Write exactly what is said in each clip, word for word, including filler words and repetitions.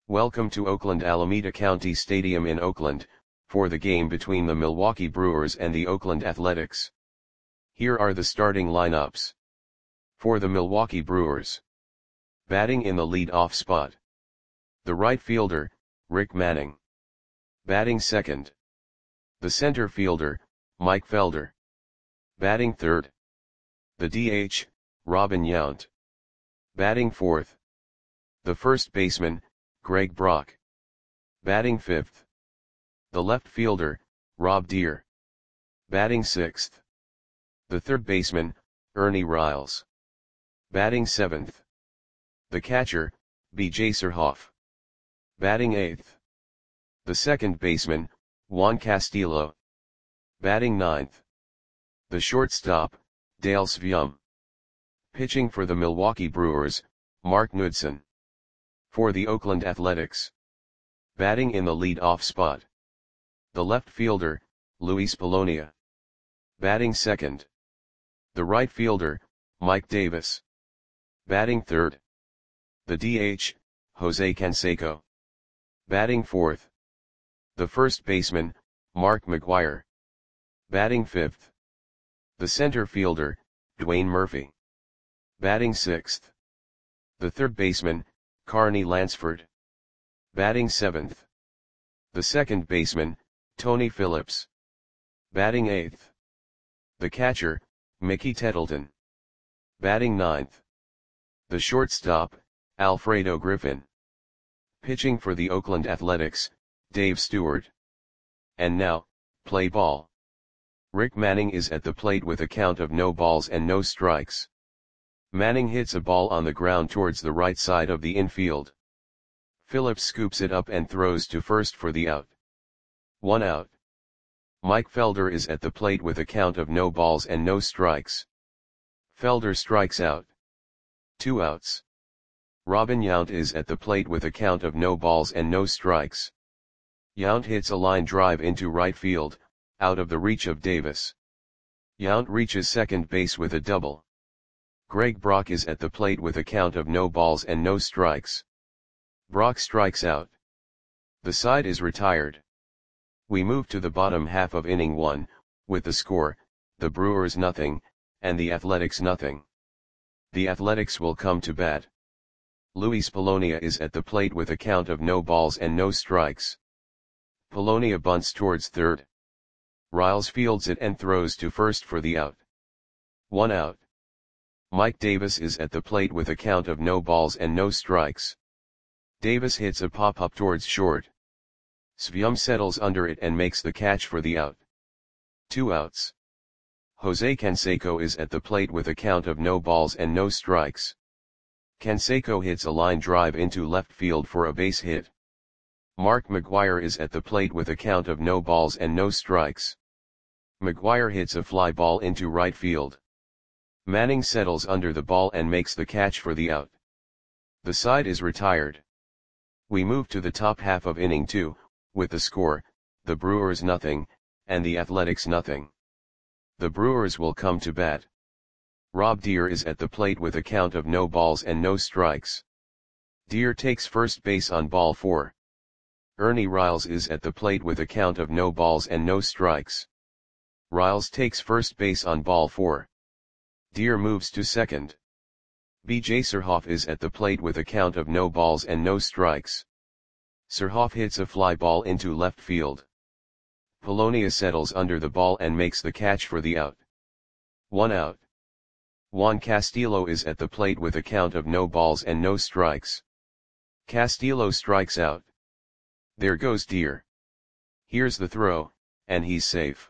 Welcome to Oakland Alameda County Stadium in Oakland, for the game between the Milwaukee Brewers and the Oakland Athletics. Here are the starting lineups. For the Milwaukee Brewers. Batting in the lead-off spot. The right fielder, Rick Manning. Batting second. The center fielder, Mike Felder. Batting third. The D H, Robin Yount. Batting fourth. The first baseman, Greg Brock. Batting fifth. The left fielder, Rob Deer. Batting sixth. The third baseman, Ernie Riles. Batting seventh. The catcher, B J Surhoff. Batting eighth. The second baseman, Juan Castillo. Batting ninth. The shortstop, Dale Sveum. Pitching for the Milwaukee Brewers, Mark Knudson. For the Oakland Athletics. Batting in the lead-off spot. The left fielder, Luis Polonia. Batting second. The right fielder, Mike Davis. Batting third. The D H, Jose Canseco. Batting fourth. The first baseman, Mark McGwire. Batting fifth. The center fielder, Dwayne Murphy. Batting sixth. The third baseman, Carney Lansford. Batting seventh. The second baseman, Tony Phillips. Batting eighth. The catcher, Mickey Tettleton. Batting ninth. The shortstop, Alfredo Griffin. Pitching for the Oakland Athletics, Dave Stewart. And now, play ball. Rick Manning is at the plate with a count of no balls and no strikes. Manning hits a ball on the ground towards the right side of the infield. Phillips scoops it up and throws to first for the out. One out. Mike Felder is at the plate with a count of no balls and no strikes. Felder strikes out. Two outs. Robin Yount is at the plate with a count of no balls and no strikes. Yount hits a line drive into right field, out of the reach of Davis. Yount reaches second base with a double. Greg Brock is at the plate with a count of no balls and no strikes. Brock strikes out. The side is retired. We move to the bottom half of inning one, with the score, the Brewers nothing, and the Athletics nothing. The Athletics will come to bat. Luis Polonia is at the plate with a count of no balls and no strikes. Polonia bunts towards third. Riles fields it and throws to first for the out. One out. Mike Davis is at the plate with a count of no balls and no strikes. Davis hits a pop-up towards short. Sveum settles under it and makes the catch for the out. Two outs. Jose Canseco is at the plate with a count of no balls and no strikes. Canseco hits a line drive into left field for a base hit. Mark McGwire is at the plate with a count of no balls and no strikes. McGwire hits a fly ball into right field. Manning settles under the ball and makes the catch for the out. The side is retired. We move to the top half of inning two, with the score, the Brewers nothing, and the Athletics nothing. The Brewers will come to bat. Rob Deer is at the plate with a count of no balls and no strikes. Deer takes first base on ball four. Ernie Riles is at the plate with a count of no balls and no strikes. Riles takes first base on ball four. Deer moves to second. B J Surhoff is at the plate with a count of no balls and no strikes. Surhoff hits a fly ball into left field. Polonia settles under the ball and makes the catch for the out. One out. Juan Castillo is at the plate with a count of no balls and no strikes. Castillo strikes out. There goes Deer. Here's the throw, and he's safe.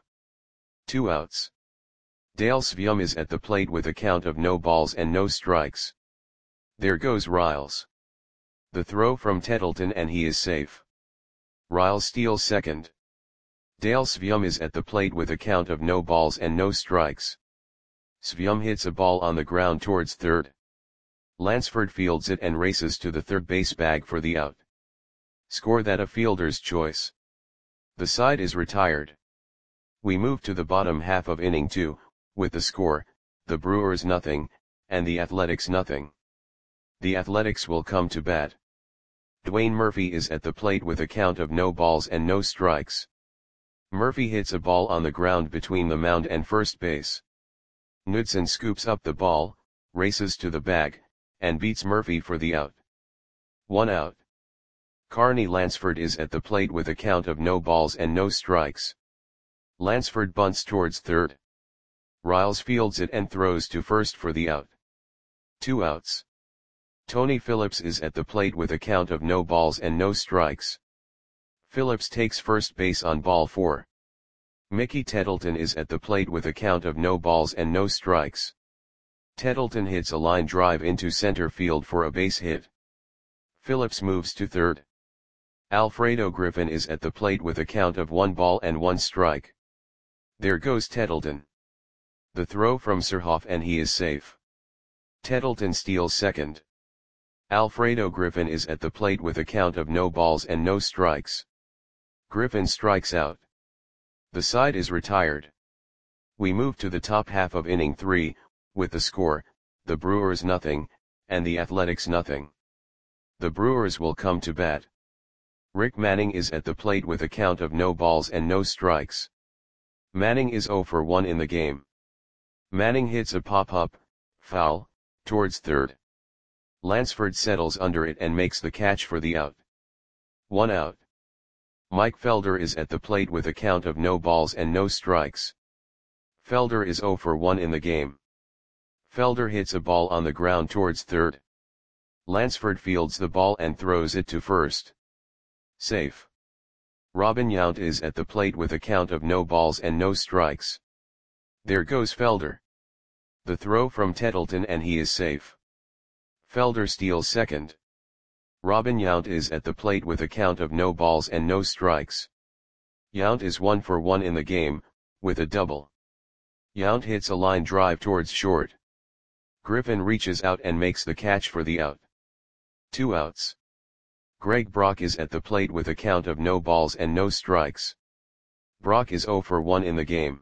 Two outs. Dale Sveum is at the plate with a count of no balls and no strikes. There goes Riles. The throw from Tettleton and he is safe. Riles steals second. Dale Sveum is at the plate with a count of no balls and no strikes. Sveum hits a ball on the ground towards third. Lansford fields it and races to the third base bag for the out. Score that a fielder's choice. The side is retired. We move to the bottom half of inning two, with the score, the Brewers nothing, and the Athletics nothing. The Athletics will come to bat. Dwayne Murphy is at the plate with a count of no balls and no strikes. Murphy hits a ball on the ground between the mound and first base. Knudsen scoops up the ball, races to the bag, and beats Murphy for the out. One out. Carney Lansford is at the plate with a count of no balls and no strikes. Lansford bunts towards third. Riles fields it and throws to first for the out. Two outs. Tony Phillips is at the plate with a count of no balls and no strikes. Phillips takes first base on ball four. Mickey Tettleton is at the plate with a count of no balls and no strikes. Tettleton hits a line drive into center field for a base hit. Phillips moves to third. Alfredo Griffin is at the plate with a count of one ball and one strike. There goes Tettleton. The throw from Surhoff and he is safe. Tettleton steals second. Alfredo Griffin is at the plate with a count of no balls and no strikes. Griffin strikes out. The side is retired. We move to the top half of inning three, with the score, the Brewers nothing, and the Athletics nothing. The Brewers will come to bat. Rick Manning is at the plate with a count of no balls and no strikes. Manning is oh for one in the game. Manning hits a pop-up, foul, towards third. Lansford settles under it and makes the catch for the out. One out. Mike Felder is at the plate with a count of no balls and no strikes. Felder is oh for one in the game. Felder hits a ball on the ground towards third. Lansford fields the ball and throws it to first. Safe. Robin Yount is at the plate with a count of no balls and no strikes. There goes Felder. The throw from Tettleton and he is safe. Felder steals second. Robin Yount is at the plate with a count of no balls and no strikes. Yount is one for one in the game, with a double. Yount hits a line drive towards short. Griffin reaches out and makes the catch for the out. Two outs. Greg Brock is at the plate with a count of no balls and no strikes. Brock is oh for one in the game.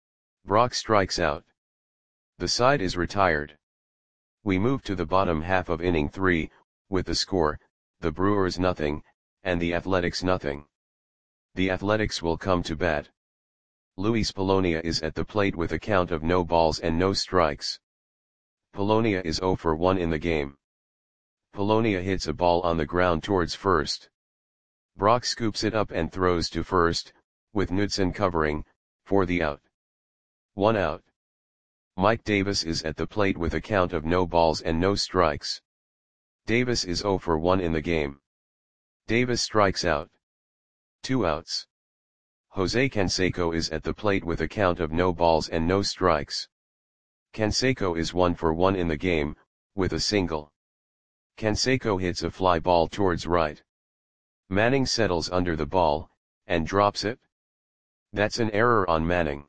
Brock strikes out. The side is retired. We move to the bottom half of inning three, with the score, the Brewers nothing, and the Athletics nothing. The Athletics will come to bat. Luis Polonia is at the plate with a count of no balls and no strikes. Polonia is oh for one in the game. Polonia hits a ball on the ground towards first. Brock scoops it up and throws to first, with Knudsen covering, for the out. One out. Mike Davis is at the plate with a count of no balls and no strikes. Davis is oh for one in the game. Davis strikes out. Two outs. Jose Canseco is at the plate with a count of no balls and no strikes. Canseco is one for one in the game, with a single. Canseco hits a fly ball towards right. Manning settles under the ball, and drops it. That's an error on Manning.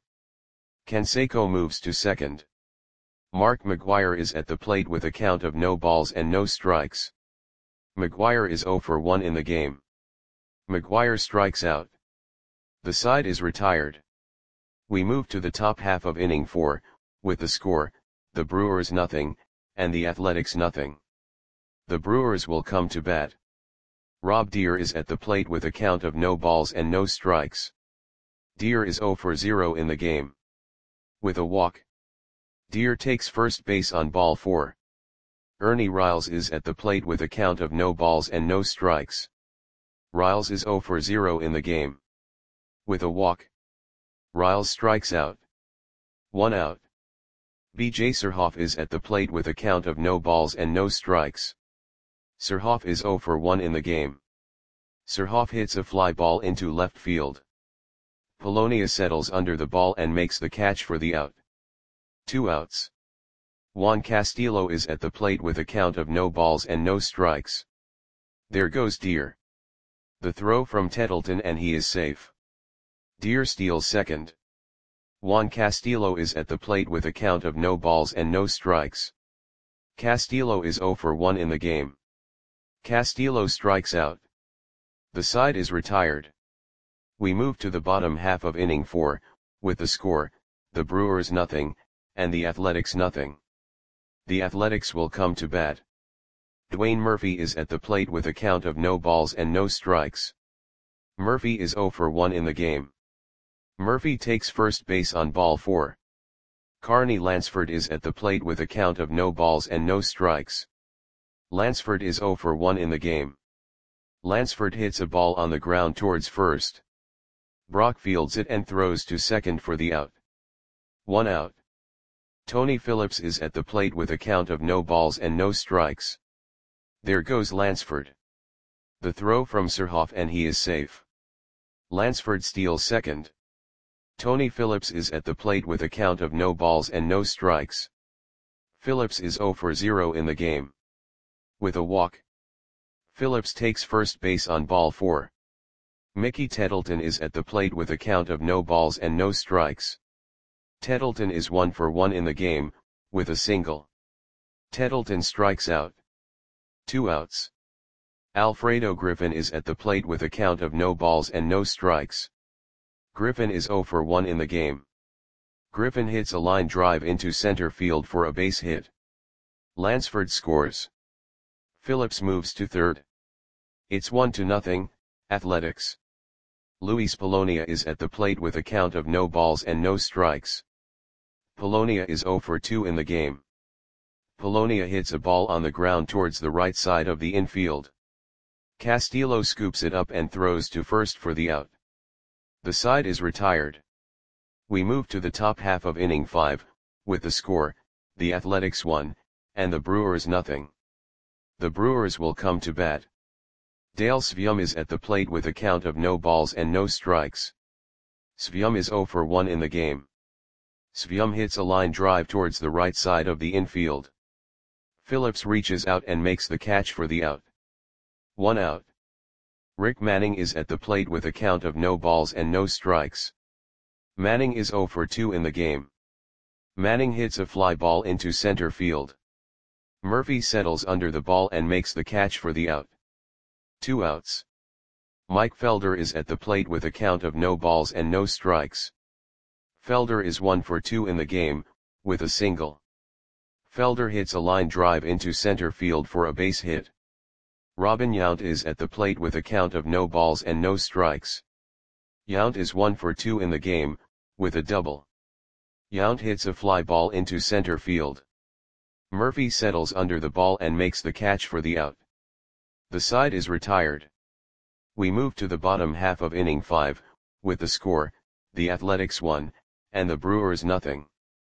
Canseco moves to second. Mark McGwire is at the plate with a count of no balls and no strikes. McGwire is oh for one in the game. McGwire strikes out. The side is retired. We move to the top half of inning four, with the score, the Brewers nothing, and the Athletics nothing. The Brewers will come to bat. Rob Deer is at the plate with a count of no balls and no strikes. Deer is oh for zero in the game. With a walk. Deer takes first base on ball four. Ernie Riles is at the plate with a count of no balls and no strikes. Riles is oh for zero in the game. With a walk. Riles strikes out. One out. B J Surhoff is at the plate with a count of no balls and no strikes. Surhoff is oh for one in the game. Surhoff hits a fly ball into left field. Polonia settles under the ball and makes the catch for the out. Two outs. Juan Castillo is at the plate with a count of no balls and no strikes. There goes Deer. The throw from Tettleton and he is safe. Deer steals second. Juan Castillo is at the plate with a count of no balls and no strikes. Castillo is oh for one in the game. Castillo strikes out. The side is retired. We move to the bottom half of inning four, with the score, the Brewers nothing, and the Athletics nothing. The Athletics will come to bat. Dwayne Murphy is at the plate with a count of no balls and no strikes. Murphy is zero for one in the game. Murphy takes first base on ball four. Carney Lansford is at the plate with a count of no balls and no strikes. Lansford is zero for one in the game. Lansford hits a ball on the ground towards first. Brock fields it and throws to second for the out. One out. Tony Phillips is at the plate with a count of no balls and no strikes. There goes Lansford. The throw from Surhoff and he is safe. Lansford steals second. Tony Phillips is at the plate with a count of no balls and no strikes. Phillips is zero for zero in the game. With a walk. Phillips takes first base on ball four. Mickey Tettleton is at the plate with a count of no balls and no strikes. Tettleton is one for one in the game, with a single. Tettleton strikes out. Two outs. Alfredo Griffin is at the plate with a count of no balls and no strikes. Griffin is zero for one in the game. Griffin hits a line drive into center field for a base hit. Lansford scores. Phillips moves to third. It's one to nothing, Athletics. Luis Polonia is at the plate with a count of no balls and no strikes. Polonia is zero for two in the game. Polonia hits a ball on the ground towards the right side of the infield. Castillo scoops it up and throws to first for the out. The side is retired. We move to the top half of inning five, with the score, the Athletics one, and the Brewers nothing. The Brewers will come to bat. Dale Svium is at the plate with a count of no balls and no strikes. Svium is zero for one in the game. Svium hits a line drive towards the right side of the infield. Phillips reaches out and makes the catch for the out. One out. Rick Manning is at the plate with a count of no balls and no strikes. Manning is zero for two in the game. Manning hits a fly ball into center field. Murphy settles under the ball and makes the catch for the out. Two outs. Mike Felder is at the plate with a count of no balls and no strikes. Felder is one for two in the game, with a single. Felder hits a line drive into center field for a base hit. Robin Yount is at the plate with a count of no balls and no strikes. Yount is one for two in the game, with a double. Yount hits a fly ball into center field. Murphy settles under the ball and makes the catch for the out. The side is retired. We move to the bottom half of inning five, with the score, the Athletics one, and the Brewers nothing.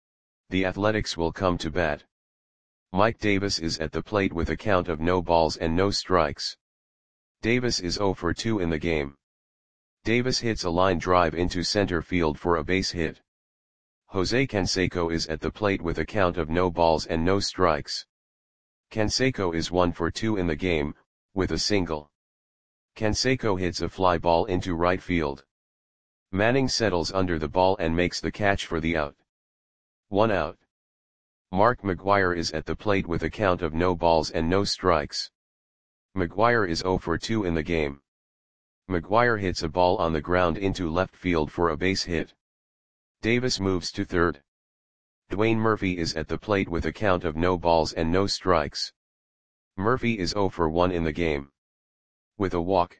The Athletics will come to bat. Mike Davis is at the plate with a count of no balls and no strikes. Davis is zero for two in the game. Davis hits a line drive into center field for a base hit. Jose Canseco is at the plate with a count of no balls and no strikes. Canseco is one for two in the game, with a single. Canseco hits a fly ball into right field. Manning settles under the ball and makes the catch for the out. One out. Mark McGwire is at the plate with a count of no balls and no strikes. McGwire is zero for two in the game. McGwire hits a ball on the ground into left field for a base hit. Davis moves to third. Dwayne Murphy is at the plate with a count of no balls and no strikes. Murphy is zero for one in the game. With a walk.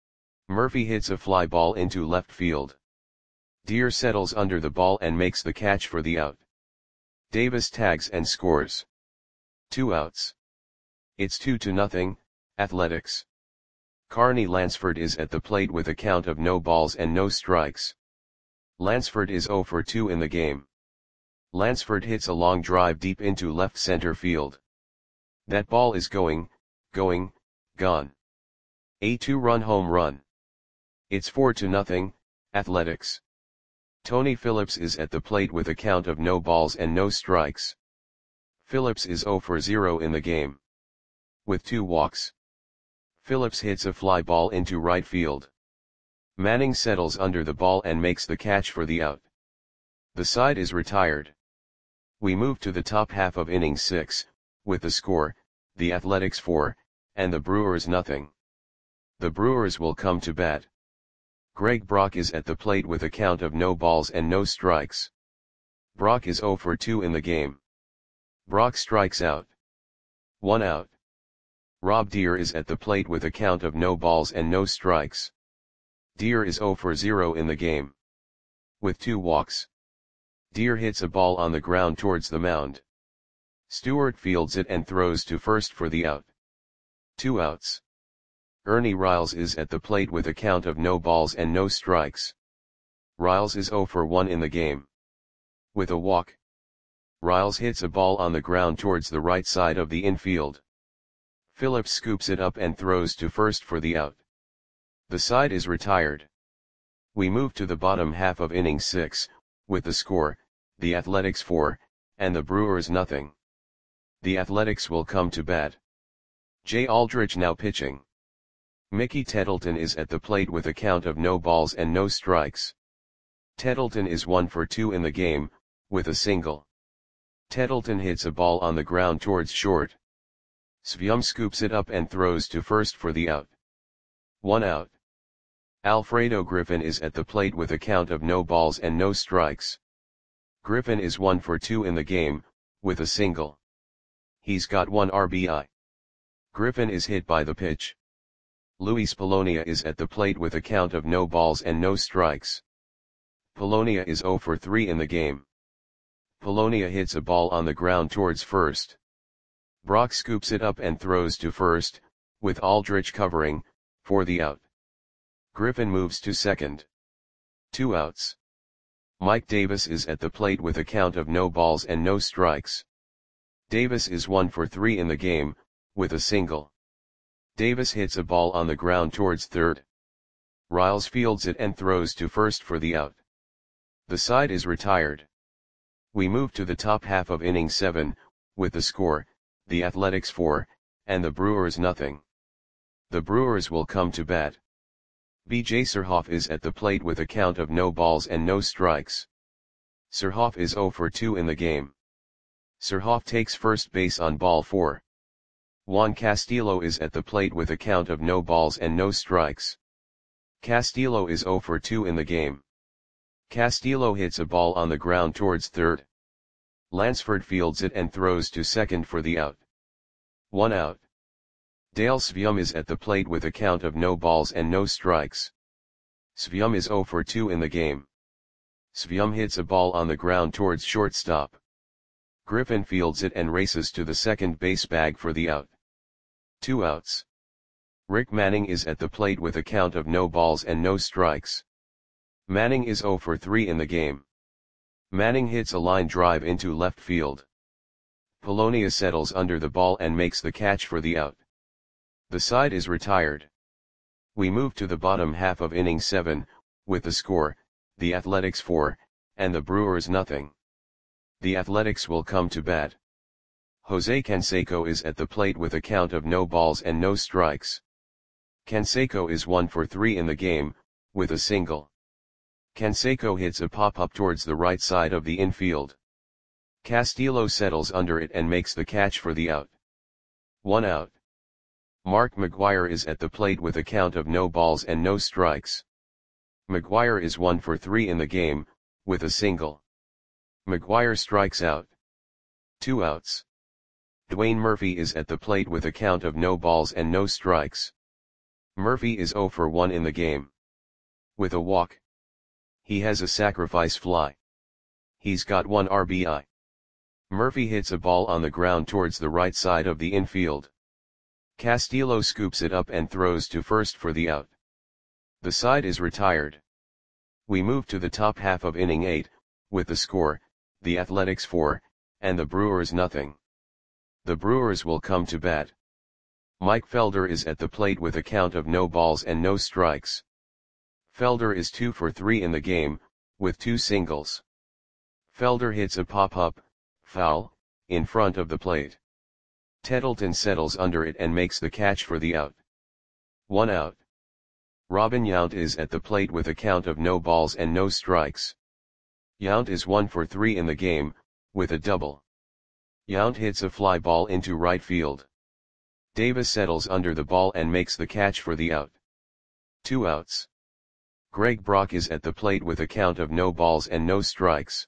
Murphy hits a fly ball into left field. Deer settles under the ball and makes the catch for the out. Davis tags and scores. Two outs. It's two to nothing, Athletics. Carney Lansford is at the plate with a count of no balls and no strikes. Lansford is zero for two in the game. Lansford hits a long drive deep into left center field. That ball is going, going, gone. A two-run home run. It's four to nothing, Athletics. Tony Phillips is at the plate with a count of no balls and no strikes. Phillips is zero for zero in the game. With two walks. Phillips hits a fly ball into right field. Manning settles under the ball and makes the catch for the out. The side is retired. We move to the top half of inning six, with the score, the Athletics four, and the Brewers nothing. The Brewers will come to bat. Greg Brock is at the plate with a count of no balls and no strikes. Brock is zero for two in the game. Brock strikes out. One out. Rob Deere is at the plate with a count of no balls and no strikes. Deere is zero for zero in the game. With two walks. Deere hits a ball on the ground towards the mound. Stewart fields it and throws to first for the out. Two outs. Ernie Riles is at the plate with a count of no balls and no strikes. Riles is zero for one in the game. With a walk. Riles hits a ball on the ground towards the right side of the infield. Phillips scoops it up and throws to first for the out. The side is retired. We move to the bottom half of inning six, with the score, the Athletics four, and the Brewers nothing. The Athletics will come to bat. Jay Aldrich now pitching. Mickey Tettleton is at the plate with a count of no balls and no strikes. Tettleton is one for two in the game, with a single. Tettleton hits a ball on the ground towards short. Svium scoops it up and throws to first for the out. One out. Alfredo Griffin is at the plate with a count of no balls and no strikes. Griffin is one for two in the game, with a single. He's got one R B I. Griffin is hit by the pitch. Luis Polonia is at the plate with a count of no balls and no strikes. Polonia is zero for three in the game. Polonia hits a ball on the ground towards first. Brock scoops it up and throws to first, with Aldrich covering, for the out. Griffin moves to second. Two outs. Mike Davis is at the plate with a count of no balls and no strikes. Davis is one for three in the game, with a single. Davis hits a ball on the ground towards third. Riles fields it and throws to first for the out. The side is retired. We move to the top half of inning seven, with the score, the Athletics four, and the Brewers nothing. The Brewers will come to bat. B J Surhoff is at the plate with a count of no balls and no strikes. Surhoff is zero for two in the game. Surhoff takes first base on ball four. Juan Castillo is at the plate with a count of no balls and no strikes. Castillo is zero for two in the game. Castillo hits a ball on the ground towards third. Lansford fields it and throws to second for the out. One out. Dale Svium is at the plate with a count of no balls and no strikes. Svium is zero for two in the game. Svium hits a ball on the ground towards shortstop. Griffin fields it and races to the second base bag for the out. Two outs. Rick Manning is at the plate with a count of no balls and no strikes. Manning is zero for three in the game. Manning hits a line drive into left field. Polonia settles under the ball and makes the catch for the out. The side is retired. We move to the bottom half of inning seven, with the score, the Athletics four, and the Brewers nothing. The Athletics will come to bat. Jose Canseco is at the plate with a count of no balls and no strikes. Canseco is one for three in the game, with a single. Canseco hits a pop-up towards the right side of the infield. Castillo settles under it and makes the catch for the out. One out. Mark McGwire is at the plate with a count of no balls and no strikes. McGwire is one for three in the game, with a single. McGwire strikes out. Two outs. Dwayne Murphy is at the plate with a count of no balls and no strikes. Murphy is zero for one in the game. With a walk. He has a sacrifice fly. He's got one R B I. Murphy hits a ball on the ground towards the right side of the infield. Castillo scoops it up and throws to first for the out. The side is retired. We move to the top half of inning eight, with the score, the Athletics four, and the Brewers nothing. The Brewers will come to bat. Mike Felder is at the plate with a count of no balls and no strikes. Felder is two for three in the game, with two singles. Felder hits a pop-up, foul, in front of the plate. Tettleton settles under it and makes the catch for the out. One out. Robin Yount is at the plate with a count of no balls and no strikes. Yount is one for three in the game, with a double. Yount hits a fly ball into right field. Davis settles under the ball and makes the catch for the out. Two outs. Greg Brock is at the plate with a count of no balls and no strikes.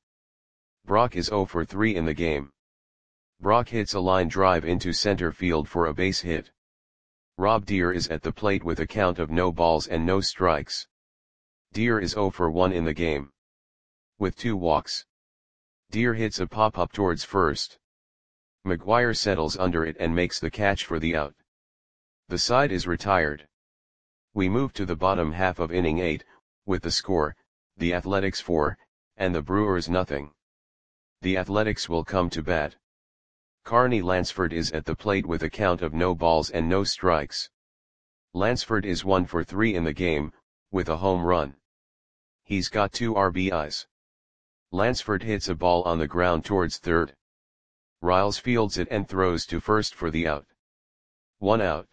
Brock is zero for three in the game. Brock hits a line drive into center field for a base hit. Rob Deer is at the plate with a count of no balls and no strikes. Deer is zero for one in the game. With two walks. Deer hits a pop-up towards first. McGuire settles under it and makes the catch for the out. The side is retired. We move to the bottom half of inning eight, with the score, the Athletics four, and the Brewers nothing. The Athletics will come to bat. Carney Lansford is at the plate with a count of no balls and no strikes. Lansford is one for three in the game, with a home run. He's got two R B Is. Lansford hits a ball on the ground towards third. Riles fields it and throws to first for the out. One out.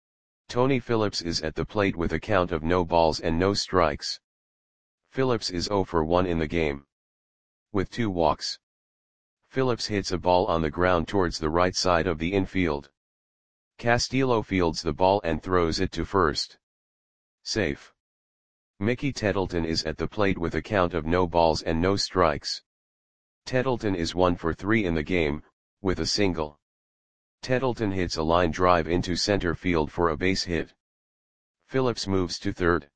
Tony Phillips is at the plate with a count of no balls and no strikes. Phillips is zero for one in the game. With two walks. Phillips hits a ball on the ground towards the right side of the infield. Castillo fields the ball and throws it to first. Safe. Mickey Tettleton is at the plate with a count of no balls and no strikes. Tettleton is one for three in the game, with a single. Tettleton hits a line drive into center field for a base hit. Phillips moves to third.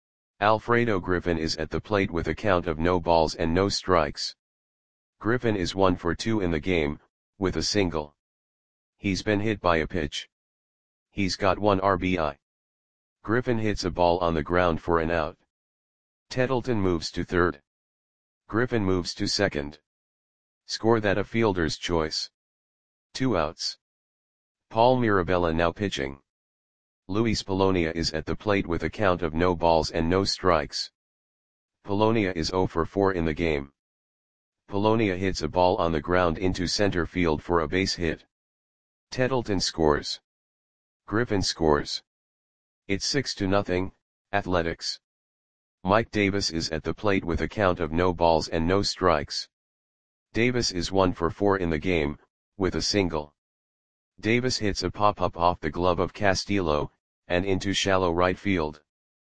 Alfredo Griffin is at the plate with a count of no balls and no strikes. Griffin is one for two in the game, with a single. He's been hit by a pitch. He's got one R B I. Griffin hits a ball on the ground for an out. Tettleton moves to third. Griffin moves to second. Score that a fielder's choice. Two outs. Paul Mirabella now pitching. Luis Polonia is at the plate with a count of no balls and no strikes. Polonia is zero for four in the game. Polonia hits a ball on the ground into center field for a base hit. Tettleton scores. Griffin scores. It's six to nothing, Athletics. Mike Davis is at the plate with a count of no balls and no strikes. Davis is one for four in the game, with a single. Davis hits a pop-up off the glove of Castillo, and into shallow right field.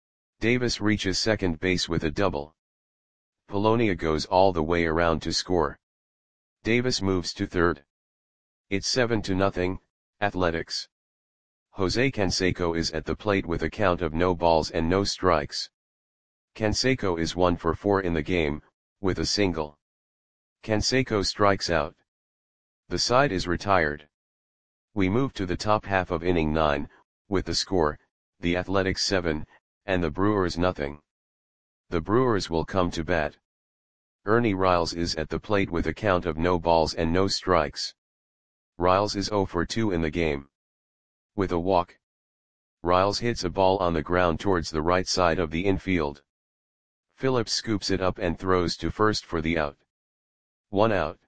Davis reaches second base with a double. Polonia goes all the way around to score. Davis moves to third. It's seven to nothing, Athletics. Jose Canseco is at the plate with a count of no balls and no strikes. Canseco is one for four in the game, with a single. Canseco strikes out. The side is retired. We move to the top half of inning nine, with the score, the Athletics seven, and the Brewers nothing. The Brewers will come to bat. Ernie Riles is at the plate with a count of no balls and no strikes. Riles is zero for two in the game. With a walk. Riles hits a ball on the ground towards the right side of the infield. Phillips scoops it up and throws to first for the out. One out.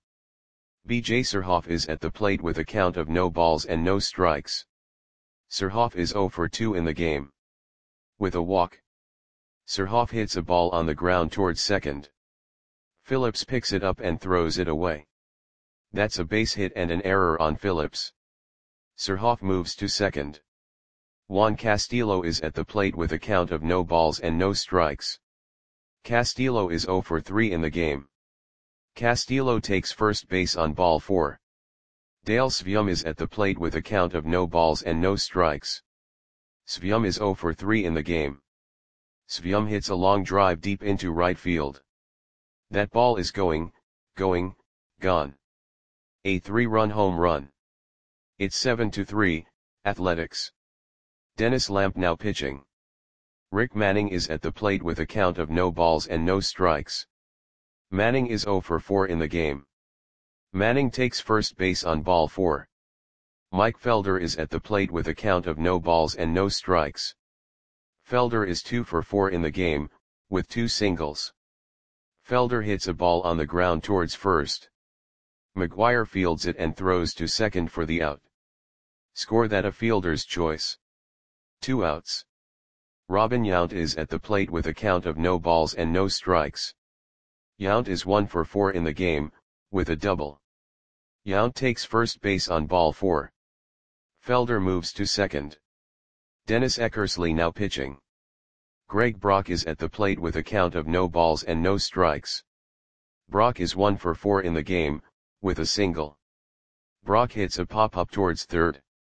B J Surhoff is at the plate with a count of no balls and no strikes. Surhoff is zero for two in the game. With a walk. Surhoff hits a ball on the ground towards second. Phillips picks it up and throws it away. That's a base hit and an error on Phillips. Surhoff moves to second. Juan Castillo is at the plate with a count of no balls and no strikes. Castillo is zero for three in the game. Castillo takes first base on ball four. Dale Svium is at the plate with a count of no balls and no strikes. Svium is zero for three in the game. Svium hits a long drive deep into right field. That ball is going, going, gone. A three-run home run. It's seven to three, Athletics. Dennis Lamp now pitching. Rick Manning is at the plate with a count of no balls and no strikes. Manning is zero for four in the game. Manning takes first base on ball four. Mike Felder is at the plate with a count of no balls and no strikes. Felder is two for four in the game, with two singles. Felder hits a ball on the ground towards first. McGuire fields it and throws to second for the out. Score that a fielder's choice. Two outs. Robin Yount is at the plate with a count of no balls and no strikes. Yount is one for four in the game, with a double. Yount takes first base on ball four. Felder moves to second. Dennis Eckersley now pitching. Greg Brock is at the plate with a count of no balls and no strikes. Brock is one for four in the game, with a single. Brock hits a pop-up towards third.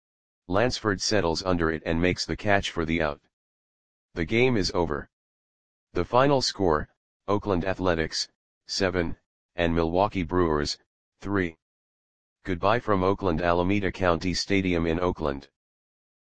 Lansford settles under it and makes the catch for the out. The game is over. The final score, Oakland Athletics, seven, and Milwaukee Brewers, three. Goodbye from Oakland Alameda County Stadium in Oakland.